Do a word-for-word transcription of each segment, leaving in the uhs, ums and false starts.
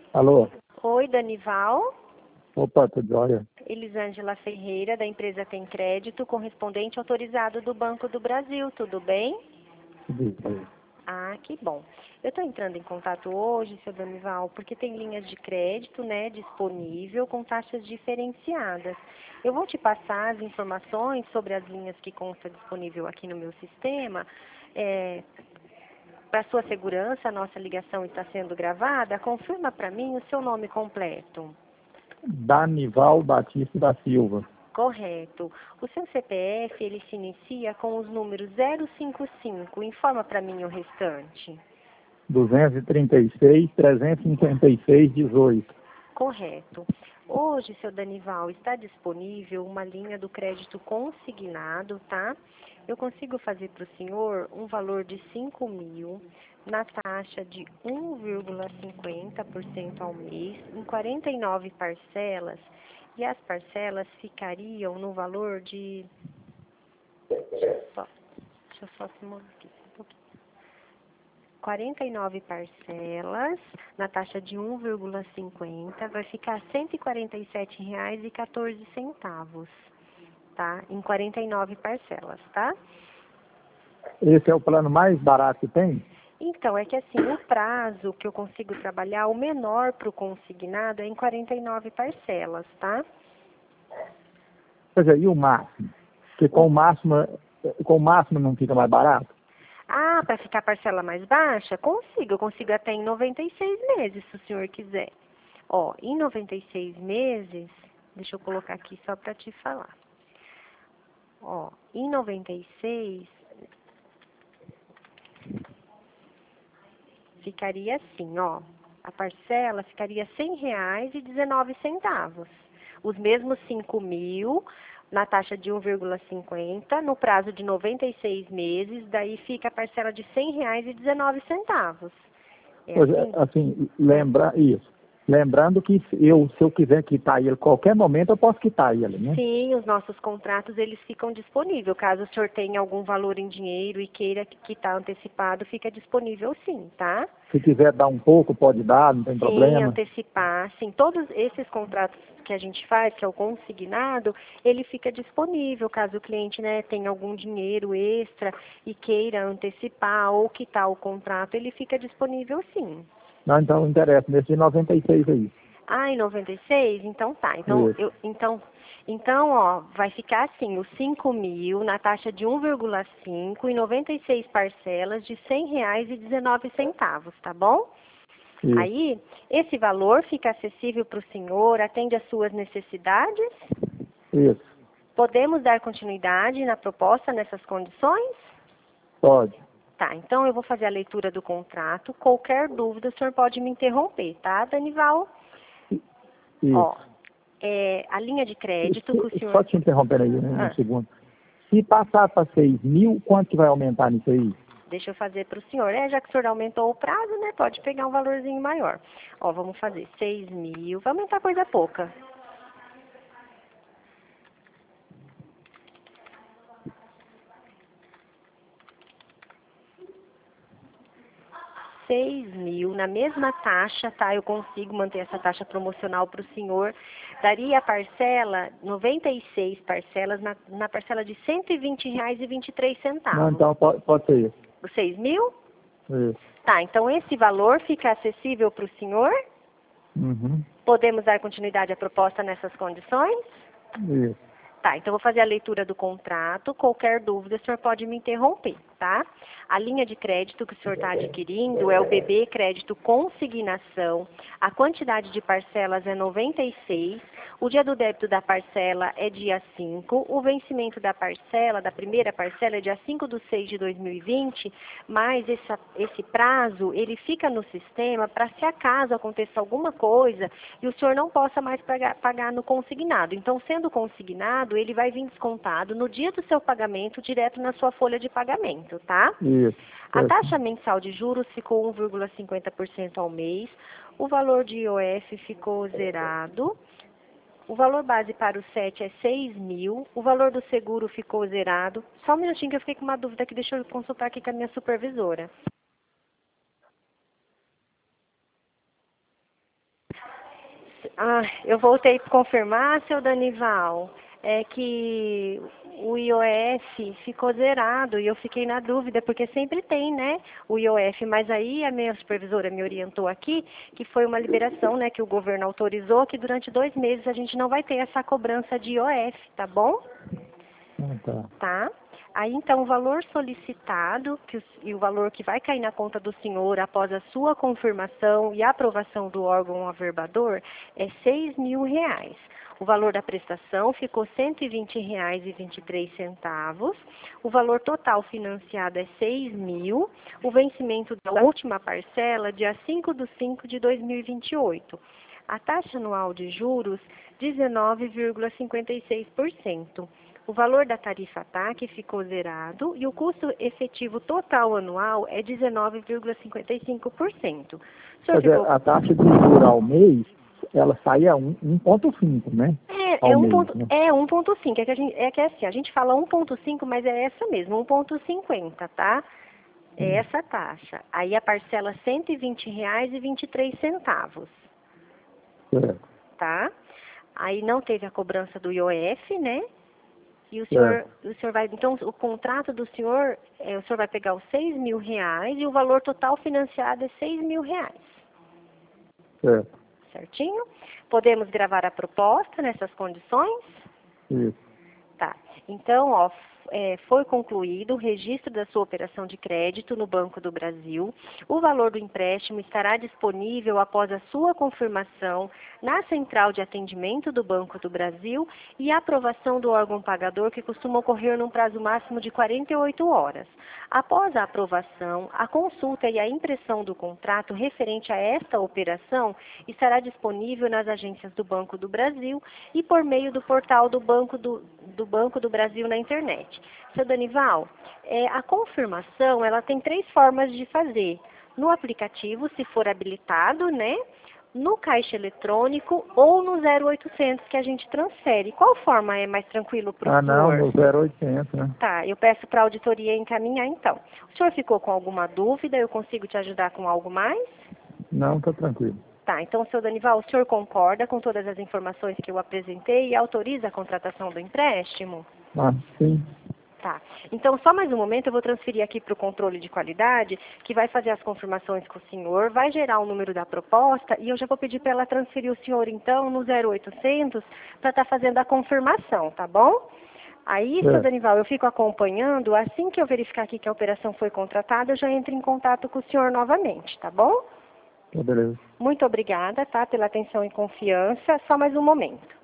Alô? Oi, Danival. Opa, tudo jóia? Elisângela Ferreira, da empresa Tem Crédito, correspondente autorizado do Banco do Brasil. Tudo bem? Tudo jóia. Ah, que bom. Eu estou entrando em contato hoje, seu Danival, porque tem linhas de crédito, né, disponível com taxas diferenciadas. Eu vou te passar as informações sobre as linhas que consta disponível aqui no meu sistema. É, para sua segurança, a nossa ligação está sendo gravada. Confirma para mim o seu nome completo. Danival Batista da Silva. Correto. O seu C P F, ele se inicia com os números zero cinco cinco. Informa para mim o restante. duzentos e trinta e seis, trezentos e cinquenta e seis, dezoito. Correto. Hoje, seu Danival, está disponível uma linha do crédito consignado, tá? Eu consigo fazer para o senhor um valor de cinco mil na taxa de um vírgula cinquenta por cento ao mês, em quarenta e nove parcelas, e as parcelas ficariam no valor de... Deixa eu só, deixa eu só se mover aqui um pouquinho. quarenta e nove parcelas, na taxa de um vírgula cinquenta, vai ficar cento e quarenta e sete reais e quatorze centavos, tá? Em quarenta e nove parcelas, tá? Esse é o plano mais barato que tem? Então, é que assim, o prazo que eu consigo trabalhar, o menor para o consignado é em quarenta e nove parcelas, tá? Quer dizer, e o máximo? Porque com o máximo, com o máximo não fica mais barato? Ah, para ficar a parcela mais baixa? Consigo, eu consigo até em noventa e seis meses, se o senhor quiser. Ó, em noventa e seis meses, deixa eu colocar aqui só para te falar. Ó, em noventa e seis, ficaria assim, ó. A parcela ficaria cem reais e dezenove centavos. Os mesmos cinco mil na taxa de um vírgula cinquenta, no prazo de noventa e seis meses, daí fica a parcela de cem reais e dezenove centavos. É Pois é, assim? assim, lembra isso. Lembrando que se eu, se eu quiser quitar ele, qualquer momento eu posso quitar ele, né? Sim, os nossos contratos, eles ficam disponíveis. Caso o senhor tenha algum valor em dinheiro e queira quitar antecipado, fica disponível sim, tá? Se quiser dar um pouco, pode dar, não tem Sim, problema. antecipar, sim. Todos esses contratos que a gente faz, que é o consignado, ele fica disponível caso o cliente, né, tenha algum dinheiro extra e queira antecipar ou quitar o contrato, ele fica disponível sim. Não, então interessa, nesse de noventa e seis aí. Ah, em noventa e seis? Então tá. Então, Isso. eu, então, então, ó, vai ficar assim, os cinco mil na taxa de um vírgula cinco e noventa e seis parcelas de cem reais e dezenove centavos, tá bom? Isso. Aí, esse valor fica acessível para o senhor, atende às suas necessidades? Isso. Podemos dar continuidade na proposta nessas condições? Pode. Tá, então eu vou fazer a leitura do contrato. Qualquer dúvida, o senhor pode me interromper, tá, Danival? Isso. Ó, é, a linha de crédito que o Se- Só senhor... te interrompendo aí um Ah, segundo. Se passar para seis mil, quanto que vai aumentar nisso aí? deixa eu fazer para o senhor. É, já que o senhor aumentou o prazo, né, pode pegar um valorzinho maior. Ó, vamos fazer seis mil, vai aumentar coisa pouca. seis mil, na mesma taxa, tá? Eu consigo manter essa taxa promocional para o senhor. Daria a parcela, noventa e seis parcelas, na, na parcela de cento e vinte reais e vinte e três Não, centavos. então pode, pode ser isso. Os seis mil? Isso. Tá, então esse valor fica acessível para o senhor? Uhum. Podemos dar continuidade à proposta nessas condições? Isso. Tá, então vou fazer a leitura do contrato. Qualquer dúvida, o senhor pode me interromper, tá? A linha de crédito que o senhor está adquirindo é o B B Crédito Consignação. A quantidade de parcelas é noventa e seis. O dia do débito da parcela é dia cinco. O vencimento da parcela, da primeira parcela, é dia cinco de seis de dois mil e vinte. Mas esse, esse prazo, ele fica no sistema para se acaso aconteça alguma coisa e o senhor não possa mais pagar, pagar no consignado. Então, sendo consignado, ele vai vir descontado no dia do seu pagamento, direto na sua folha de pagamento, tá? Isso. A taxa mensal de juros ficou um vírgula cinquenta por cento ao mês, o valor de I O F ficou zerado, o valor base para o S E T é seis mil, o valor do seguro ficou zerado. Só um minutinho que eu fiquei com uma dúvida aqui, deixa eu consultar aqui com a minha supervisora. Ah, eu voltei para confirmar, seu Danival, é que o I O F ficou zerado e eu fiquei na dúvida, porque sempre tem, né, o I O F, mas aí a minha supervisora me orientou aqui que foi uma liberação, né, que o governo autorizou, que durante dois meses a gente não vai ter essa cobrança de I O F, tá bom? Ah, tá. Tá? Aí, então, o valor solicitado que o, e o valor que vai cair na conta do senhor após a sua confirmação e aprovação do órgão averbador é seis mil reais. O valor da prestação ficou cento e vinte reais e vinte e três centavos. O valor total financiado é seis mil. O vencimento da última parcela, dia cinco de cinco de dois mil e vinte e oito. A taxa anual de juros, dezenove vírgula cinquenta e seis por cento. O valor da tarifa T A C ficou zerado e o custo efetivo total anual é dezenove vírgula cinquenta e cinco por cento. Quer dizer, a taxa de juros ao mês, ela sai a um ponto cinco, né? É, é um mês, ponto, né? é um ponto cinco, é que, a gente, é que é assim, a gente fala um ponto cinco, mas é essa mesmo, um ponto cinquenta, tá? É essa taxa. Aí a parcela cento e vinte reais e vinte e três centavos, Certo. tá? Aí não teve a cobrança do I O F, né? E o senhor, Certo. o senhor vai, então, o contrato do senhor, é, o senhor vai pegar os seis mil reais e o valor total financiado é seis mil reais. Certo. Certinho? Podemos gravar a proposta nessas condições? Isso. Tá. Então, ó, é, foi concluído o registro da sua operação de crédito no Banco do Brasil. O valor do empréstimo estará disponível após a sua confirmação na central de atendimento do Banco do Brasil e a aprovação do órgão pagador, que costuma ocorrer num prazo máximo de quarenta e oito horas. Após a aprovação, a consulta e a impressão do contrato referente a esta operação estará disponível nas agências do Banco do Brasil e por meio do portal do Banco do, do Banco do Brasil na internet. Seu Danival, é, a confirmação ela tem três formas de fazer. No aplicativo, se for habilitado, né? No caixa eletrônico ou no zero oitocentos que a gente transfere. Qual forma é mais tranquilo para o Ah, não, senhor? no zero oitocentos, né? Tá, eu peço para a auditoria encaminhar então. O senhor ficou com alguma dúvida? Eu consigo te ajudar com algo mais? Não, tá tranquilo. Tá, então, seu Danival, o senhor concorda com todas as informações que eu apresentei e autoriza a contratação do empréstimo? Ah, sim. Tá. Então, só mais um momento, eu vou transferir aqui para o controle de qualidade, que vai fazer as confirmações com o senhor, vai gerar o número da proposta e eu já vou pedir para ela transferir o senhor, então, no zero oitocentos para estar fazendo a confirmação, tá bom? Aí, É. seu Danival, eu fico acompanhando, assim que eu verificar aqui que a operação foi contratada, eu já entro em contato com o senhor novamente, tá bom? Tá, beleza. Muito obrigada, tá, pela atenção e confiança. Só mais um momento.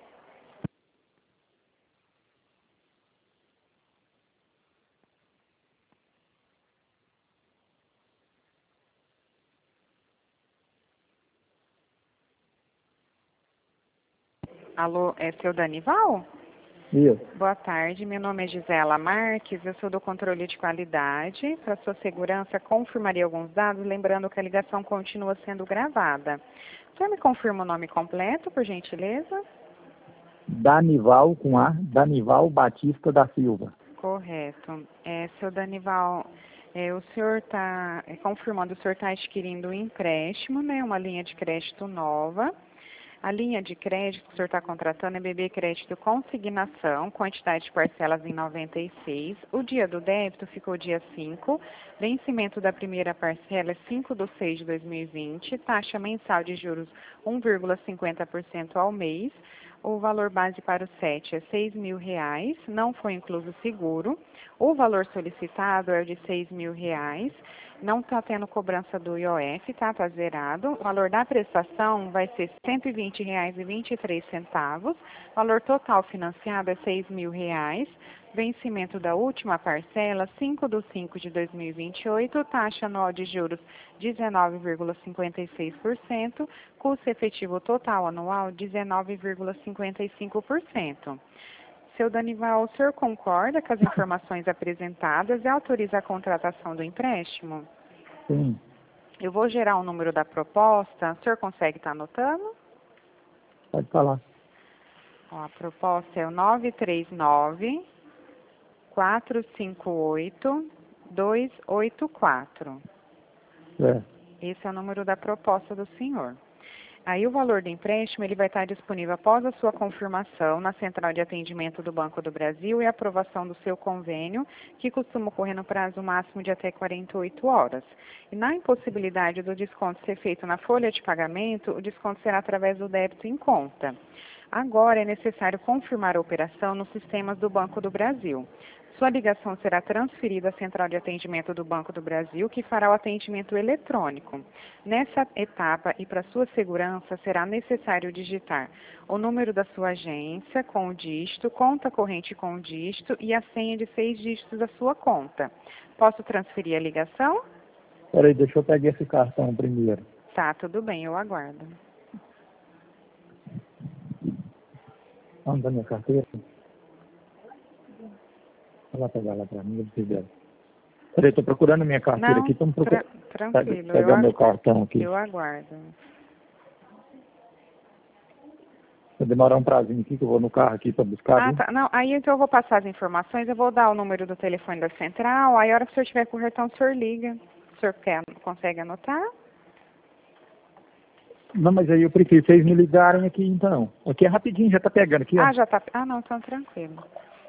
Alô, é seu Danival? Isso. Boa tarde, meu nome é Gisela Marques, eu sou do controle de qualidade. Para sua segurança, confirmaria alguns dados, lembrando que a ligação continua sendo gravada. O senhor me confirma o nome completo, por gentileza? Danival com A, Danival Batista da Silva. Correto. É, seu Danival, é, o senhor está, é, confirmando, o senhor está adquirindo um empréstimo, né, uma linha de crédito nova. A linha de crédito que o senhor está contratando é B B Crédito Consignação, quantidade de parcelas em noventa e seis. O dia do débito ficou dia cinco. Vencimento da primeira parcela é cinco de seis de dois mil e vinte. Taxa mensal de juros um vírgula cinquenta por cento ao mês. O valor base para o S E T é seis mil reais, não foi incluso seguro. O valor solicitado é o de seis mil reais. Não está tendo cobrança do I O F, tá? Está zerado. O valor da prestação vai ser cento e vinte reais e vinte e três centavos. O valor total financiado é seis mil reais. Vencimento da última parcela, cinco de cinco de dois mil e vinte e oito. Taxa anual de juros, dezenove vírgula cinquenta e seis por cento. Custo efetivo total anual, dezenove vírgula cinquenta e cinco por cento. Seu Danival, o senhor concorda com as informações apresentadas e autoriza a contratação do empréstimo? Sim. Eu vou gerar o número da proposta. O senhor consegue estar anotando? Pode falar. Ó, a proposta é o nove três nove, quatro cinco oito, dois oito quatro. É. Esse é o número da proposta do senhor. Aí o valor do empréstimo ele vai estar disponível após a sua confirmação na Central de Atendimento do Banco do Brasil e aprovação do seu convênio, que costuma ocorrer no prazo máximo de até quarenta e oito horas. E na impossibilidade do desconto ser feito na folha de pagamento, o desconto será através do débito em conta. Agora é necessário confirmar a operação nos sistemas do Banco do Brasil. Sua ligação será transferida à Central de Atendimento do Banco do Brasil, que fará o atendimento eletrônico. Nessa etapa e para sua segurança, será necessário digitar o número da sua agência com o dígito, conta corrente com o dígito e a senha de seis dígitos da sua conta. Posso transferir a ligação? Peraí, deixa eu pegar esse cartão primeiro. Tá, tudo bem, eu aguardo. Vamos da minha carteira? Vai pegar lá pra mim, eu preciso. Peraí, estou procurando a minha carteira Não, aqui. Estamos procurando. tra tranquilo. Pegar eu meu cartão aqui. Eu aguardo. Vai demorar um prazinho aqui, que eu vou no carro aqui para buscar. Ah, viu? tá. Não, aí então eu vou passar as informações, eu vou dar o número do telefone da central, aí a hora que o senhor tiver com o cartão, o senhor liga. O senhor quer, consegue anotar? Não, mas aí eu prefiro vocês me ligarem aqui então. Aqui é rapidinho, já está pegando aqui, ó. Ah, já tá. Ah, não, então tranquilo.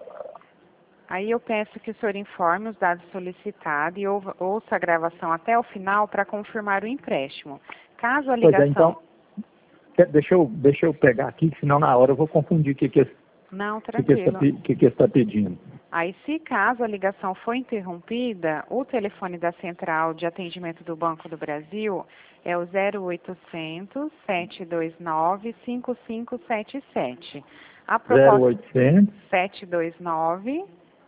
Aí eu peço que o senhor informe os dados solicitados e ouva- ouça a gravação até o final para confirmar o empréstimo. Caso a Pois é, ligação... então, quer- deixa eu, deixa eu pegar aqui, senão na hora eu vou confundir o que que esse- Não, o que que esse tá tranquilo. pe- que que esse está pedindo. Aí, se caso a ligação for interrompida, o telefone da Central de Atendimento do Banco do Brasil é o zero oitocentos, sete dois nove, cinco cinco sete sete. A zero proposta oitocentos. sete dois nove,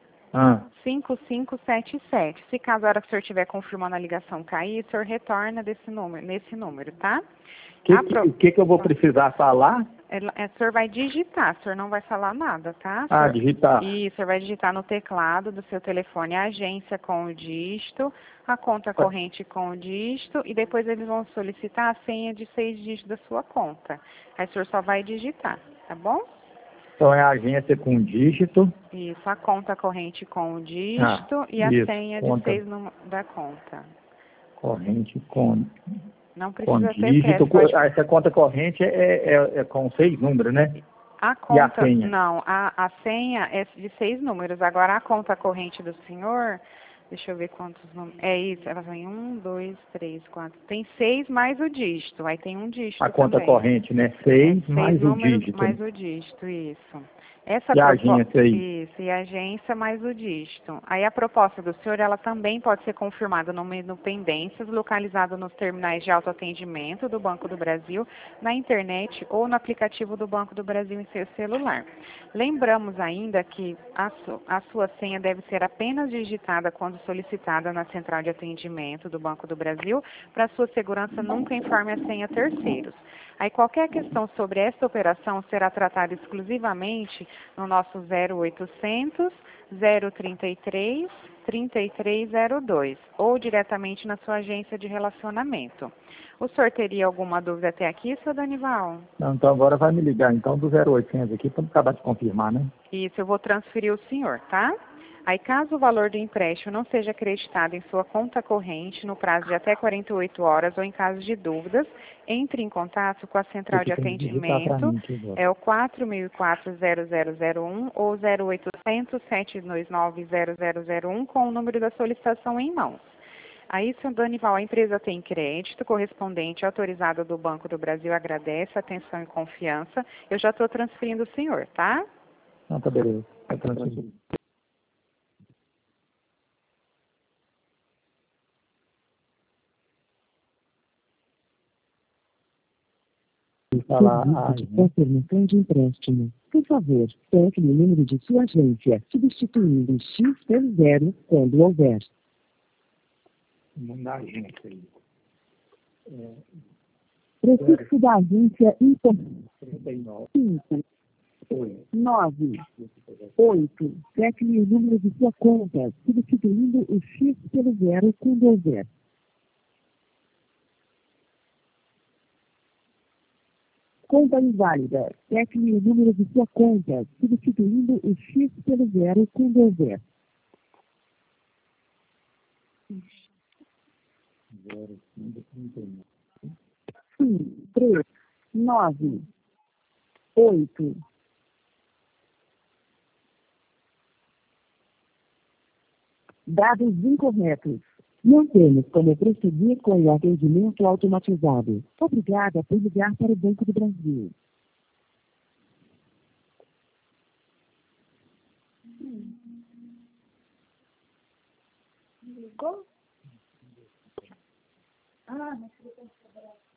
Ah, cinco cinco sete sete. Se caso a hora que o senhor estiver confirmando a ligação cair, o senhor retorna desse número, nesse número, tá? que, A que- pro- o que que eu vou precisar falar? Ela- é, o senhor vai digitar, o senhor não vai falar nada, tá? O Ah, senhor- digitar. E o senhor vai digitar no teclado do seu telefone a agência com o dígito, a conta corrente com o dígito, e depois eles vão solicitar a senha de seis dígitos da sua conta. Aí o senhor só vai digitar, tá bom? Então é a agência com dígito. Isso, a conta corrente com o dígito Ah, e a isso, senha de conta seis números da conta. corrente com, Não com precisa ter dígito. pressa, pode... Ah, essa conta corrente é, é, é com seis números, né? A E a conta, senha? não, a, a senha é de seis números. Agora a conta corrente do senhor, deixa eu ver quantos números. É isso, ela vem um, dois, três, quatro. Tem seis mais o dígito. Aí tem um dígito A conta também. corrente, né? É Seis seis mais o números dígito. mais o dígito, isso. Essa E a propo- agência aí? Isso, e a agência mais o dígito. Aí a proposta do senhor, ela também pode ser confirmada no menu Pendências, localizado nos terminais de autoatendimento do Banco do Brasil, na internet ou no aplicativo do Banco do Brasil em seu celular. Lembramos ainda que a, su- a sua senha deve ser apenas digitada quando solicitada na central de atendimento do Banco do Brasil. Para sua segurança, nunca informe a senha a terceiros. Aí qualquer questão sobre esta operação será tratada exclusivamente no nosso zero oitocentos, zero trinta e três, trinta e três zero dois ou diretamente na sua agência de relacionamento. O senhor teria alguma dúvida até aqui, seu Danival? Não, então agora vai me ligar então do zero oitocentos aqui para acabar de confirmar, né? Isso, eu vou transferir o senhor, tá? Aí, caso o valor do empréstimo não seja acreditado em sua conta corrente no prazo de até quarenta e oito horas ou em caso de dúvidas, entre em contato com a central de Você tem que digitar para atendimento, mim aqui agora. é o quatro mil e quatro zero zero zero um ou zero oitocentos, sete dois nove, zero zero zero um com o número da solicitação em mãos. Aí, seu Danival, a empresa tem crédito correspondente autorizado do Banco do Brasil, agradece a atenção e confiança. Eu já estou transferindo o senhor, tá? Não, tá beleza. Vai transferir. Falar, Serviço ai, de né? confirmação de empréstimo. Por favor, toque no número de sua agência, substituindo o X pelo zero quando houver. Não dá agência aí. Prefixo da agência trinta e nove. cinco, Oi. nove, oito. Tecle o número de sua conta, substituindo o X pelo zero quando houver. Conta inválida. Tecle o número de sua conta, substituindo o X pelo zero quando houver. zero, trinta e nove. um, três, nove, oito. Dados incorretos. Não temos como prosseguir com o atendimento automatizado. Obrigada por ligar para o Banco do Brasil. Ligou? Ah, mas